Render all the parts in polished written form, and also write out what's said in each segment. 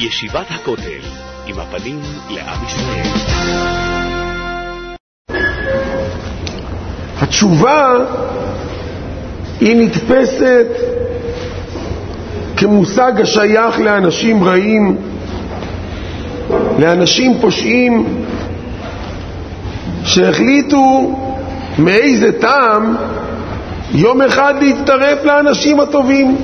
ישיבת הכותל, עם הפנים לעם ישראל. התשובה היא נתפסת כמושג השייך לאנשים רעים, לאנשים פושעים שהחליטו מאיזה טעם יום אחד להצטרף לאנשים הטובים.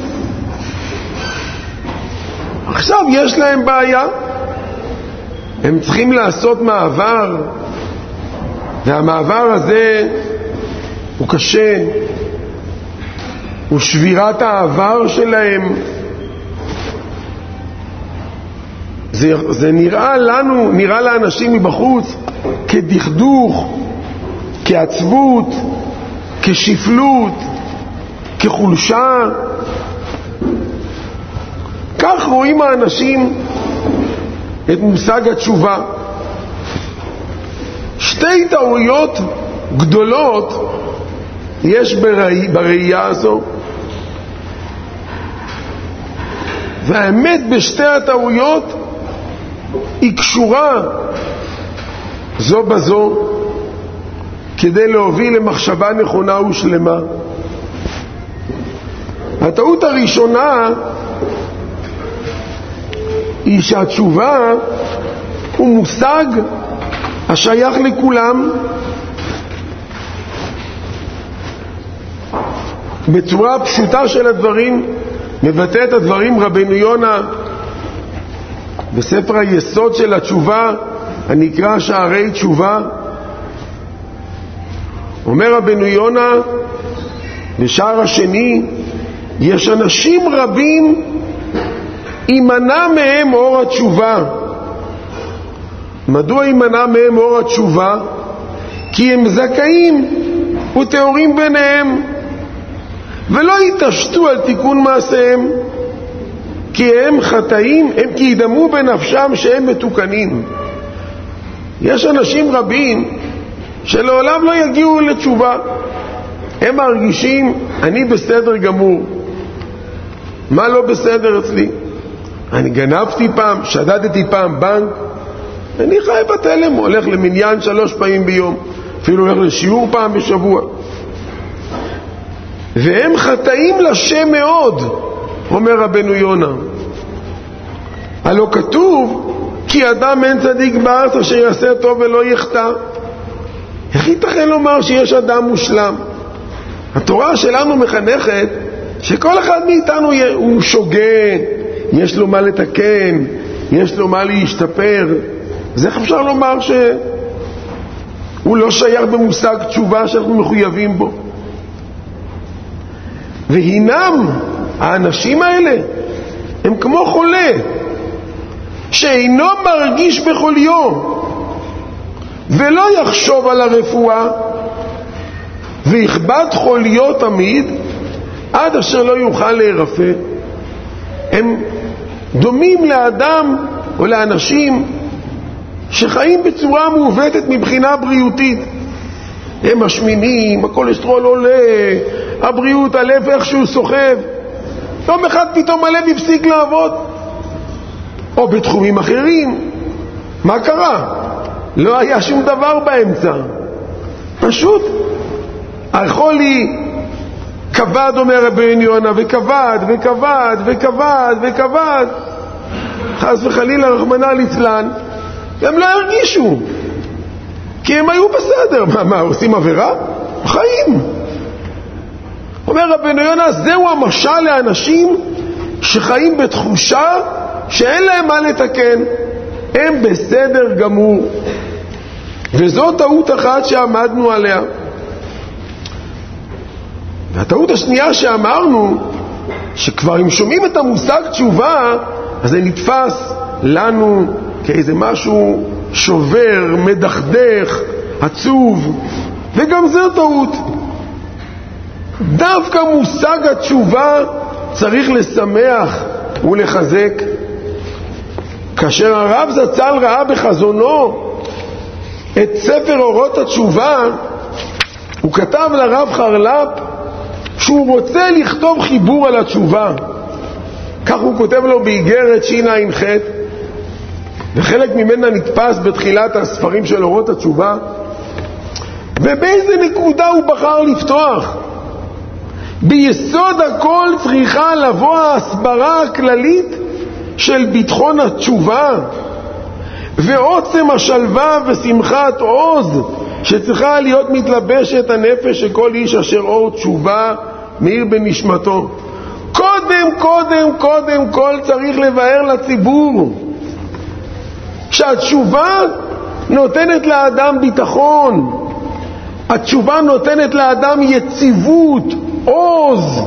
עכשיו יש להם בעיה, הם צריכים לעשות מעבר, והמעבר הזה הוא קשה, הוא שבירת העבר שלהם. זה נראה לאנשים מבחוץ כדכדוך, כעצבות, כשפלות, כחולשה. כך רואים האנשים את מושג התשובה. שתי טעויות גדולות יש בראייה הזו, והאמת בשתי הטעויות היא קשורה זו בזו כדי להוביל למחשבה נכונה ושלמה. הטעות הראשונה היא שהתשובה הוא מושג השייך לכולם. בצורה פשוטה של הדברים מבטא את הדברים רבנו יונה בספר היסוד של התשובה הנקרא שערי תשובה. אומר רבנו יונה בשער השני, יש אנשים רבים יימנע מהם אור התשובה. מדוע יימנע מהם אור התשובה? כי הם זכאים וטהורים ביניהם, ולא יתעשתו על תיקון מעשיהם, כי הם חטאים, הם כי ידמו בנפשם שהם מתוקנים. יש אנשים רבים שלעולם לא יגיעו לתשובה. הם מרגישים, אני בסדר גמור. מה לא בסדר אצלי? אני גנבתי פעם, שדדתי פעם בנק, אני חי בתלם, הולך למניין 3 פעמים ביום, אפילו הולך לשיעור פעם בשבוע. והם חטאים לשם מאוד, אומר רבנו יונה. הלא כתוב, כי אדם אין צדיק בארץ אשר יעשה טוב ולא יחטא. איך ייתכן לומר שיש אדם מושלם? התורה שלנו מחנכת שכל אחד מאיתנו הוא שוגה, יש לו מה לתקן, יש לו מה להשתפר. אז איך אפשר לומר שהוא לא שייך במושג תשובה שאנחנו מחויבים בו? והינם האנשים האלה הם כמו חולה שאינו מרגיש בחוליו ולא יחשוב על הרפואה, ויכבד חוליו תמיד עד אשר לא יוכל להירפא. הם דומים לאדם או לאנשים שחיים בצורה מעוותת מבחינה בריאותית. הם משמינים, הכולסטרול עולה, הבריאות, הלב איכשהו סוחב. יום אחד פתאום הלב הפסיק לעבוד, או בתחומים אחרים. מה קרה? לא היה שום דבר באמצע, פשוט החולי כבד, אומר רבנו יונה, וכבד וכבד וכבד וכבד, חס וחלילה רחמנא ליצלן, הם לא הרגישו, כי הם היו בסדר. מה עושים עבירה? חיים. אומר רבנו יונה, זהו המשל לאנשים שחיים בתחושה שאין להם מה לתקן, הם בסדר גמור. וזו טעות אחת שעמדנו עליה. והטעות השנייה שאמרנו, שכבר אם שומעים את המושג תשובה, אז זה נתפס לנו כאיזה משהו שובר, מדכדך, עצוב, וגם זה טעות. דווקא מושג התשובה צריך לשמח ולחזק. כאשר הרב זצ"ל ראה בחזונו את ספר אורות התשובה, הוא כתב לרב חרל"פ שהוא רוצה לכתוב חיבור על התשובה. כך הוא כותב לו באיגרת שע"ח, וחלק ממנה נתפס בתחילת הספרים של אורות התשובה. ובאיזה נקודה הוא בחר לפתוח? ביסוד הכל צריכה לבוא ההסברה הכללית של ביטחון התשובה ועוצם השלווה ושמחת עוז שצריכה להיות מתלבשת הנפש של כל איש אשר אור תשובה מאיר בנשמתו. קודם כל צריך לבאר לציבור שהתשובה נותנת לאדם ביטחון, התשובה נותנת לאדם יציבות, עוז,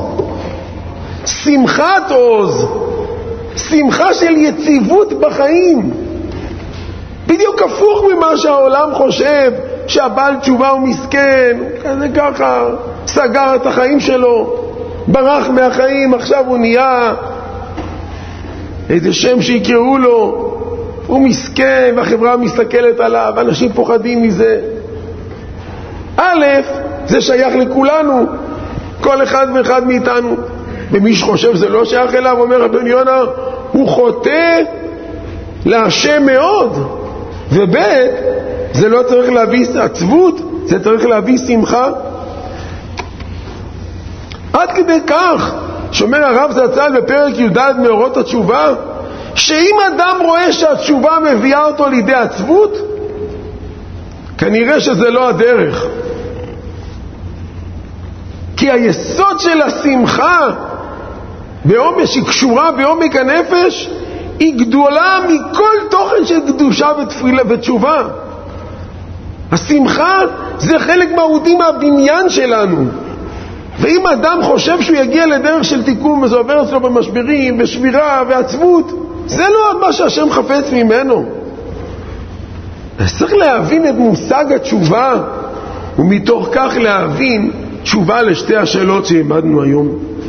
שמחת עוז, שמחה של יציבות בחיים. בדיוק הפוך ממה שהעולם חושב, שהבעל תשובה הוא מסכן, כזה ככה, סגר את החיים שלו, ברח מהחיים, עכשיו הוא נהיה איזה שם שיקראו לו, הוא מסכן והחברה מסתכלת עליו, אנשים פוחדים מזה. א', זה שייך לכולנו, כל אחד ואחד מאיתנו. ומי שחושב זה לא שייך אליו, אומר רבן יונה, הוא חוטא להשם מאוד. וב', זה לא צריך להביא עצבות, זה צריך להביא שמחה. עד כדי כך שאומר הרב זצ"ל בפרק י"ד מאורות התשובה, שאם אדם רואה שהתשובה מביאה אותו לידי עצבות, כנראה שזה לא הדרך. כי היסוד של השמחה שהיא קשורה בעומק הנפש היא גדולה מכל תוכן של קדושה ותפילה ותשובה. השמחה זה חלק מהותי מהבניין שלנו, ואם אדם חושב שהוא יגיע לדרך של תיקון וזה עובר אצלו במשברים ושבירה ועצבות, זה לא מה שהשם חפץ ממנו. אז צריך להבין את מושג התשובה, ומתוך כך להבין תשובה לשתי השאלות שהעמדנו היום.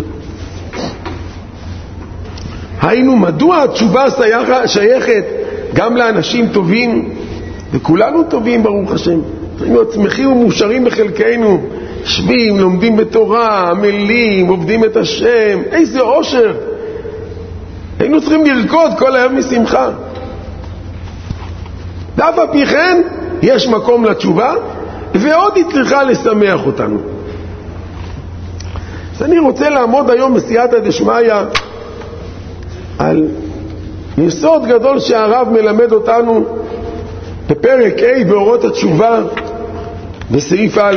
היינו, מדוע התשובה שייכת גם לאנשים טובים, וכולנו טובים ברוך השם, היינו עצמחים ומאושרים בחלקנו, שבים, לומדים בתורה, עמלים, עובדים את השם, איזה אושר. היינו צריכים לרקוד כל היום משמחה. ואף על פי כן יש מקום לתשובה, ועוד היא צריכה לשמח אותנו. אז אני רוצה לעמוד היום בסייעתא דשמיא על יסוד גדול שהרב מלמד אותנו בפרק ה' באורות התשובה בסעיף א'.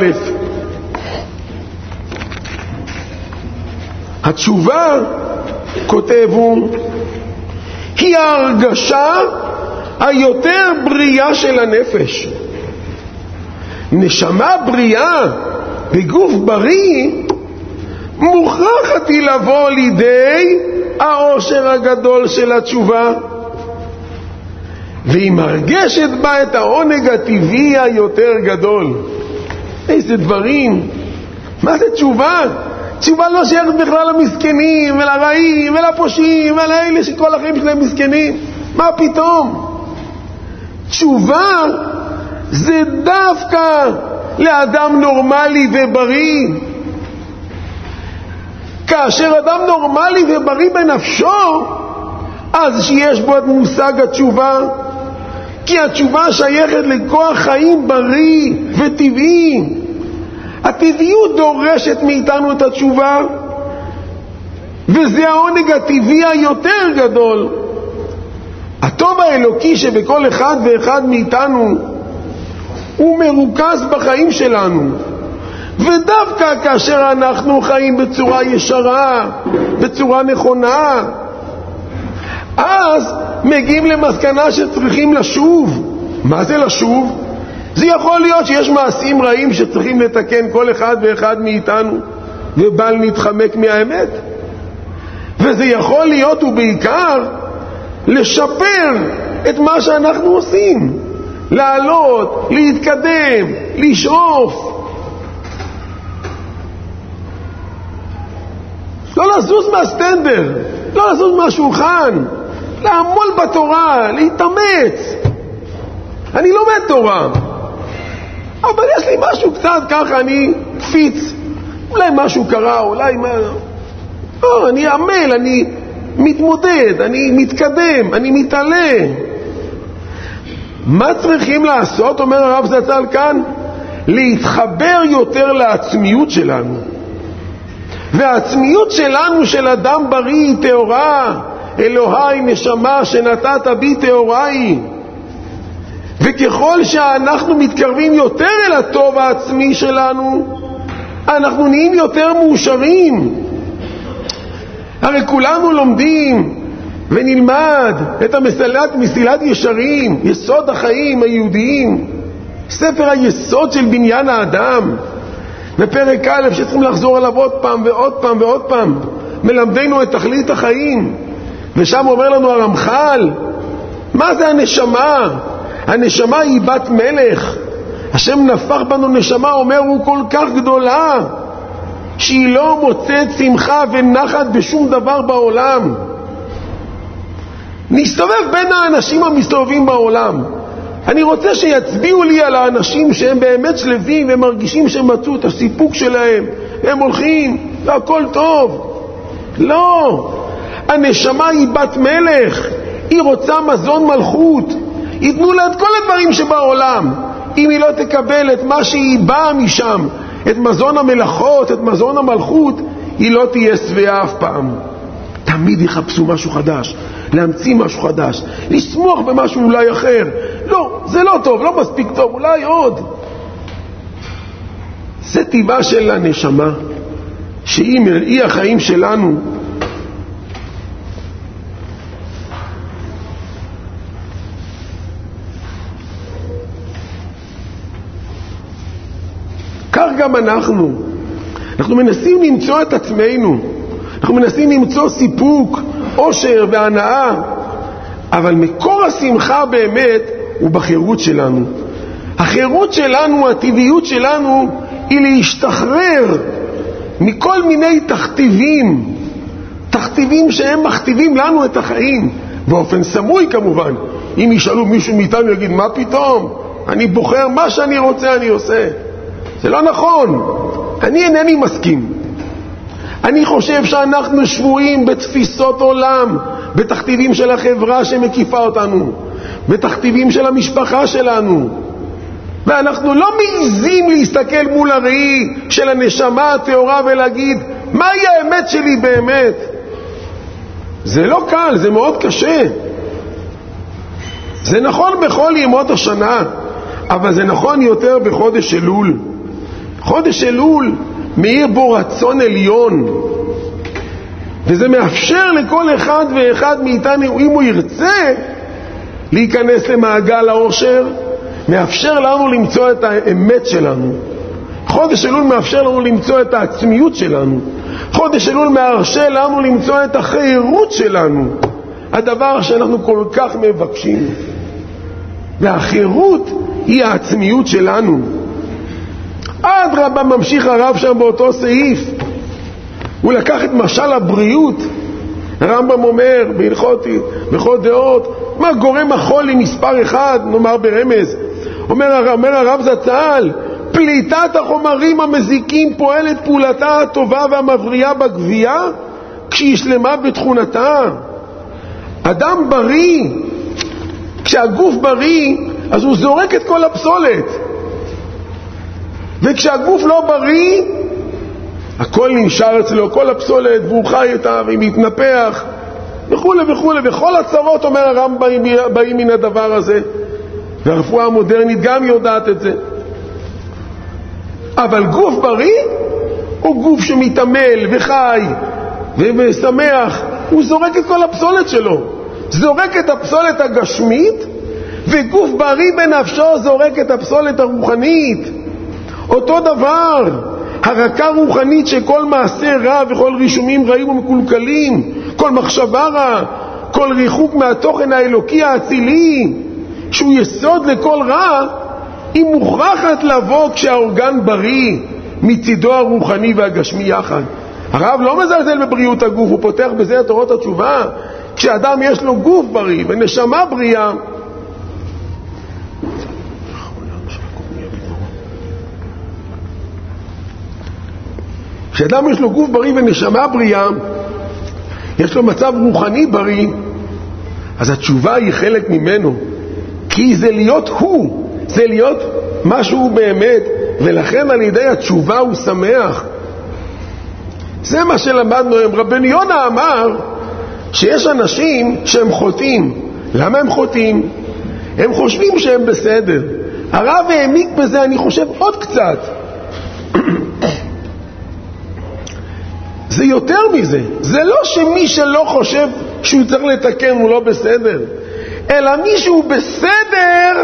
התשובה, כותב הוא, היא ההרגשה היותר בריאה של הנפש. נשמה בריאה בגוף בריא מוכרחת היא לבוא לידי העושר הגדול של התשובה, והיא מרגשת בה את העונג הטבעי היותר גדול. איזה דברים. מה זה תשובה? תשובה לא שייכת בכלל למסכנים ולרעים ולפושעים ולאלה שכל החיים שלהם מסכנים. מה פתאום? תשובה זה דווקא לאדם נורמלי ובריא. כאשר אדם נורמלי ובריא בנפשו, אז שיש בו את מושג התשובה, כי התשובה שייכת לכוח חיים בריא וטבעי. הטבעיות דורשת מאיתנו את התשובה, וזה העונג הטבעי היותר גדול. הטוב האלוקי שבכל אחד ואחד מאיתנו הוא מרוכז בחיים שלנו, ודווקא כאשר אנחנו חיים בצורה ישרה, בצורה נכונה, אז מגיעים למסקנה שצריכים לשוב. מה זה לשוב? זה יכול להיות שיש מעשים רעים שצריכים לתקן כל אחד ואחד מאיתנו, ובל נתחמק מהאמת. וזה יכול להיות ובעיקר לשפר את מה שאנחנו עושים, לעלות, להתקדם, לשאוף, לא לזוז מהסטנדר, לא לזוז מהשולחן, לעמול בתורה, להתאמץ. אני לומד תורה, אבל יש לי משהו קצת ככה, אני קפיץ, אולי משהו קרה, אולי אני עמל, אני מתמודד, אני מתקדם, אני מתעלה. מה צריכים לעשות, אומר הרב זצ"ל כאן? להתחבר יותר לעצמיות שלנו. והעצמיות שלנו של אדם בריא היא טהורה. אלוהי נשמה שנתת בי טהורה היא. וככל שאנחנו מתקרבים יותר אל הטוב העצמי שלנו, אנחנו נהיים יותר מאושרים. הרי כולנו לומדים ונלמד את מסילת ישרים, יסוד החיים היהודיים, ספר היסוד של בניין האדם, בפרק א' שצריכים לחזור עליו עוד פעם ועוד פעם ועוד פעם, מלמדנו את תכלית החיים. ושם אומר לנו הרמח"ל, מה זה הנשמה? הנשמה היא בת מלך. השם נפח בנו נשמה, אומר הוא, כל כך גדולה שהיא לא מוצאת שמחה ונחת בשום דבר בעולם. נסתובב בין האנשים המסתובבים בעולם. אני רוצה שיצביעו לי על האנשים שהם באמת שלווים ומרגישים שהם מצאו את הסיפוק שלהם, הם הולכים והכל טוב. לא, הנשמה היא בת מלך, היא רוצה מזון מלכות, ייתנו לה את כל הדברים שבעולם. אם היא לא תקבל את מה שהיא באה משם, את מזון המלאכות, את מזון המלכות, היא לא תהיה שבעה אף פעם. תמיד יחפשו משהו חדש, להמציא משהו חדש, לשמוח במשהו אולי אחר. לא, זה לא טוב, לא מספיק טוב, אולי עוד. זה טבעה של הנשמה, שהיא החיים שלנו. כך גם אנחנו מנסים למצוא את עצמנו, אנחנו מנסים למצוא סיפוק, עושר והנאה, אבל מקור השמחה באמת הוא בחירות שלנו. החירות שלנו, הטבעיות שלנו, היא להשתחרר מכל מיני תכתיבים שהם מכתיבים לנו את החיים, באופן סמוי כמובן. אם ישאלו מישהו מאיתנו יגיד, מה פתאום? אני בוחר מה שאני רוצה, אני עושה. זה לא נכון. אני אינני מסכים. אני חושב שאנחנו שבויים בתפיסות עולם, בתכתיבים של החברה שמקיפה אותנו, בתכתיבים של המשפחה שלנו, ואנחנו לא מעיזים להסתכל מול הראי של הנשמה הטהורה ולהגיד מהי האמת שלי באמת. זה לא קל, זה מאוד קשה. זה נכון בכל ימות השנה, אבל זה נכון יותר בחודש אלול. חודש אלול מאיר בו רצון עליון, וזה מאפשר לכל אחד ואחד מאיתנו, אם הוא ירצה להיכנס למעגל האושר, מאפשר לנו למצוא את האמת שלנו. חודש אלול מאפשר לנו למצוא את העצמיות שלנו. חודש אלול מאפשר לנו למצוא את החירות שלנו, הדבר שאנחנו כל כך מבקשים. והחירות היא העצמיות שלנו. עד רבה ממשיך הרב שם באותו סעיף, הוא לקח את משל הבריאות. הרמב"ם אומר בכל דעות, מה גורם החולי מספר אחד, נאמר ברמז. אומר הרב זצ"ל, פליטת החומרים המזיקים פועלת פעולתה הטובה והמבריאה בגבייה כשהיא שלמה בתכונתה. אדם בריא, כשהגוף בריא, אז הוא זורק את כל הפסולת, וכשהגוף לא בריא, הכל נשאר אצלו, כל הפסולת, והוא חי איתה ומתנפח וכו' וכו'. וכל הצרות, אומר הרמב"ם, באים מן הדבר הזה, והרפואה המודרנית גם יודעת את זה. אבל גוף בריא הוא גוף שמתעמל וחי ושמח, הוא זורק את כל הפסולת שלו, זורק את הפסולת הגשמית, וגוף בריא בנפשו זורק את הפסולת הרוחנית. אותו דבר, הרקה רוחנית שכל מעשה רע וכל רישומים רעים ומקולקלים, כל מחשבה רע, כל ריחוק מהתוכן האלוקי האצילי, שהוא יסוד לכל רע, היא מוכרחת לבוא כשהאורגן בריא, מצידו הרוחני והגשמי יחד. הרב לא מזלזל בבריאות הגוף, הוא פותח בזה את אורות התשובה. כשאדם יש לו גוף בריא ונשמה בריאה, כשאדם יש לו גוף בריא ונשמה בריאה, יש לו מצב רוחני בריא, אז התשובה היא חלק ממנו. כי זה להיות הוא, זה להיות משהו באמת, ולכן על ידי התשובה הוא שמח. זה מה שלמדנו היום. רבנו יונה אמר שיש אנשים שהם חוטאים. למה הם חוטאים? הם חושבים שהם בסדר. הרב העמיק בזה, אני חושב, עוד קצת. זה יותר מזה. זה לא שמי שלא חושב שהוא צריך לתקן הוא לא בסדר, אלא מי שהוא בסדר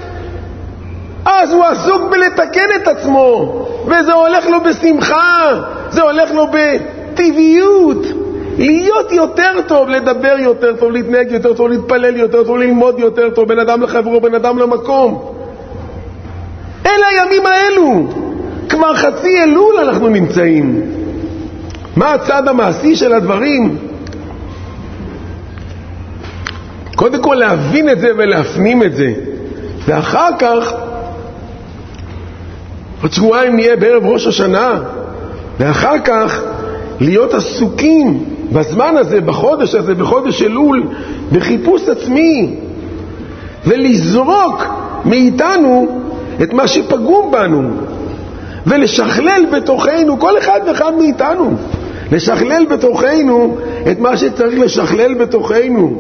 אז הוא עסוק בלתקן את עצמו, וזה הולך לו בשמחה, זה הולך לו בטבעיות, להיות יותר טוב, לדבר יותר טוב, להתנהג יותר טוב, להתפלל יותר טוב, ללמוד יותר טוב, בן אדם לחברו, בן אדם למקום. אלה הימים האלו, כבר חצי אלול אנחנו נמצאים. מה הצד המעשי של הדברים? קודם כל להבין את זה ולהפנים את זה, ואחר כך עוד שבועיים נהיה בערב ראש השנה, ואחר כך להיות עסוקים בזמן הזה, בחודש הזה, בחודש אלול, בחיפוש עצמי, ולזרוק מאיתנו את מה שפגום בנו, ולשכלל בתוכנו, כל אחד ואחד מאיתנו, לשכלל בתוכנו את מה שצריך לשכלל בתוכנו,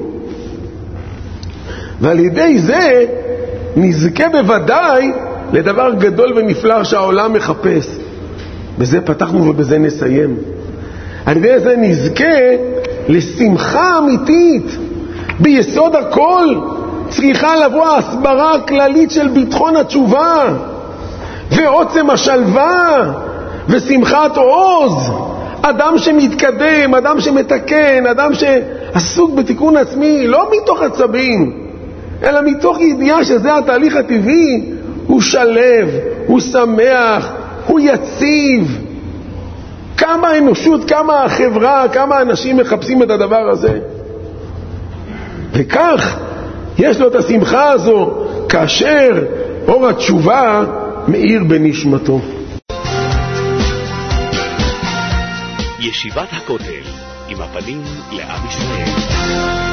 ועל ידי זה נזכה בוודאי לדבר גדול ונפלא שהעולם מחפש. בזה פתחנו ובזה נסיים. על ידי זה נזכה לשמחה אמיתית. ביסוד הכל צריכה לבוא ההסברה הכללית של ביטחון התשובה ועוצם השלווה ושמחת עוז. אדם שמתקדם, אדם שמתקן, אדם שעסוק בתיקון עצמי, לא מתוך עצבים, אלא מתוך ידיעה שזה התהליך הטבעי, הוא שלב, הוא שמח, הוא יציב. כמה האנושות, כמה החברה, כמה אנשים מחפשים את הדבר הזה. וכך יש לו את השמחה הזו כאשר אור התשובה מאיר בנשמתו. ישיבת הכותל עם הפנים לעם ישראל.